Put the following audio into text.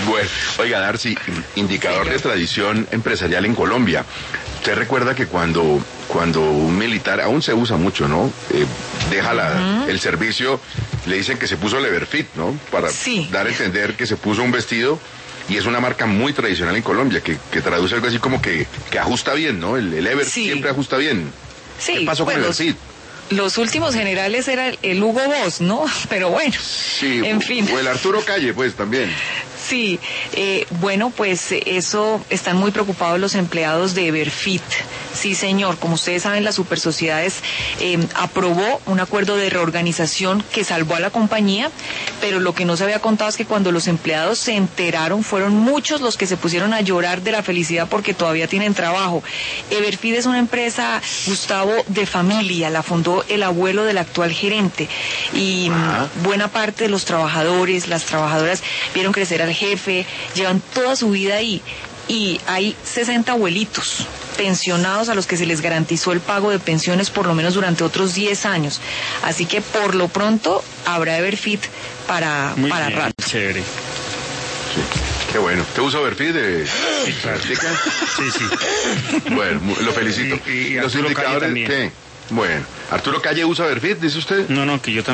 Bueno, oiga, Darcy, indicador de tradición empresarial en Colombia. Usted recuerda que cuando un militar, aún se usa mucho, ¿no? Deja el servicio, le dicen que se puso el Everfit, ¿no? Para dar a entender que se puso un vestido, y es una marca muy tradicional en Colombia, que traduce algo así como que ajusta bien, ¿no? El Everfit siempre ajusta bien. Sí, ¿Qué pasó con el Everfit? Los últimos generales era el Hugo Boss, ¿no? Pero bueno, en fin. O el Arturo Calle, pues, también. Sí, bueno, pues eso, están muy preocupados los empleados de Everfit. Sí, señor, como ustedes saben, las supersociedades aprobó un acuerdo de reorganización que salvó a la compañía, pero lo que no se había contado es que cuando los empleados se enteraron, fueron muchos los que se pusieron a llorar de la felicidad porque todavía tienen trabajo. Everfit es una empresa, Gustavo, de familia, la fundó el abuelo del actual gerente, y buena parte de los trabajadores, las trabajadoras, vieron crecer al jefe, llevan toda su vida ahí, y hay 60 abuelitos pensionados a los que se les garantizó el pago de pensiones por lo menos durante otros 10 años. Así que por lo pronto habrá Everfit para rato. Chévere. Sí, qué bueno. ¿Te usa Everfit de práctica? Sí. Bueno, lo felicito. Y los Arturo indicadores, Calle también. ¿qué? Bueno, ¿Arturo Calle usa Everfit, dice usted? No, que yo también.